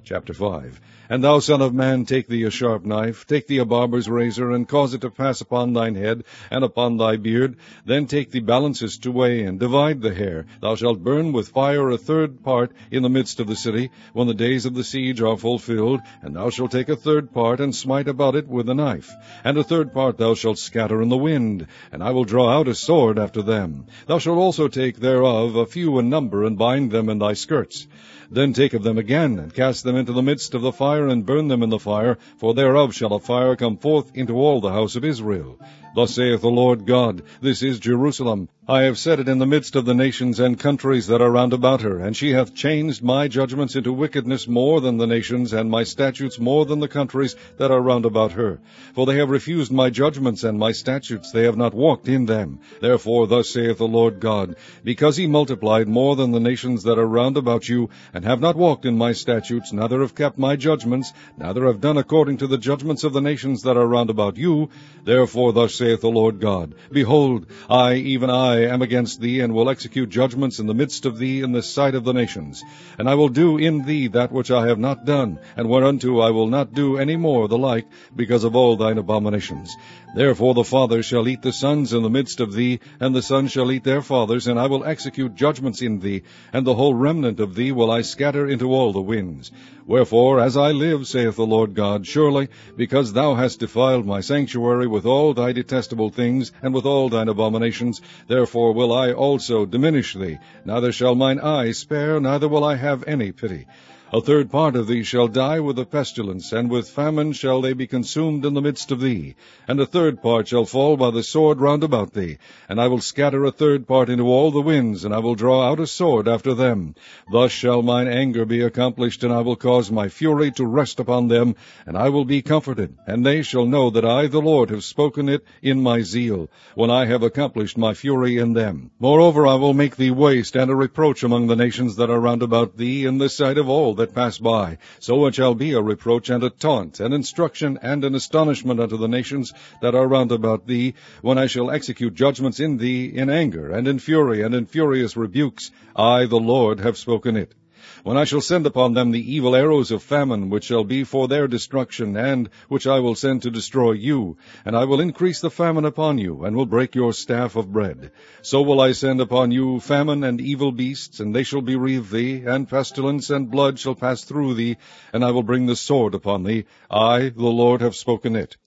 Chapter 5. And thou, son of man, take thee a sharp knife, take thee a barber's razor, and cause it to pass upon thine head, and upon thy beard. Then take thee balances to weigh, and divide the hair. Thou shalt burn with fire a third part in the midst of the city, when the days of the siege are fulfilled. And thou shalt take a third part, and smite about it with a knife. And a third part thou shalt scatter in the wind, and I will draw out a sword after them. Thou shalt also take thereof a few in number, and bind them in thy skirts. Then take of them again, and cast them into the midst of the fire, and burn them in the fire, for thereof shall a fire come forth into all the house of Israel. Thus saith the Lord God, This is Jerusalem. I have set it in the midst of the nations and countries that are round about her, and she hath changed my judgments into wickedness more than the nations, and my statutes more than the countries that are round about her. For they have refused my judgments and my statutes, they have not walked in them. Therefore thus saith the Lord God, Because he multiplied more than the nations that are round about you, and have not walked in my statutes, neither have kept my judgments, neither have done according to the judgments of the nations that are round about you, therefore thus saith the Lord God, Behold, I, even I, am against thee, and will execute judgments in the midst of thee in the sight of the nations. And I will do in thee that which I have not done, and whereunto I will not do any more the like, because of all thine abominations. Therefore the fathers shall eat the sons in the midst of thee, and the sons shall eat their fathers, and I will execute judgments in thee, and the whole remnant of thee will I scatter into all the winds. Wherefore, as I live, saith the Lord God, surely, because thou hast defiled my sanctuary with all thy detestable things, and with all thine abominations, therefore will I also diminish thee, neither shall mine eye spare, neither will I have any pity. A third part of thee shall die with a pestilence, and with famine shall they be consumed in the midst of thee. And a third part shall fall by the sword round about thee. And I will scatter a third part into all the winds, and I will draw out a sword after them. Thus shall mine anger be accomplished, and I will cause my fury to rest upon them, and I will be comforted. And they shall know that I, the Lord, have spoken it in my zeal, when I have accomplished my fury in them. Moreover, I will make thee waste, and a reproach among the nations that are round about thee, in the sight of all that pass by. So it shall be a reproach and a taunt, an instruction and an astonishment unto the nations that are round about thee, when I shall execute judgments in thee in anger, and in fury, and in furious rebukes. I, the Lord, have spoken it. When I shall send upon them the evil arrows of famine, which shall be for their destruction, and which I will send to destroy you, and I will increase the famine upon you, and will break your staff of bread. So will I send upon you famine and evil beasts, and they shall bereave thee, and pestilence and blood shall pass through thee, and I will bring the sword upon thee. I, the Lord, have spoken it.